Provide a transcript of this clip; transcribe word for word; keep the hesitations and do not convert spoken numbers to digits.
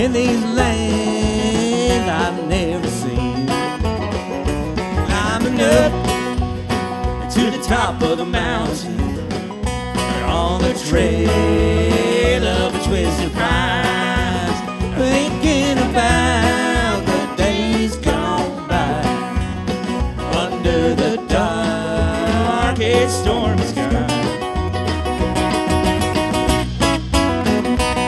in these lands I've never seen. Climbing up to the top of the mountain, on the trail of a twisted prize, thinking about the days gone by under the darkest stormy sky.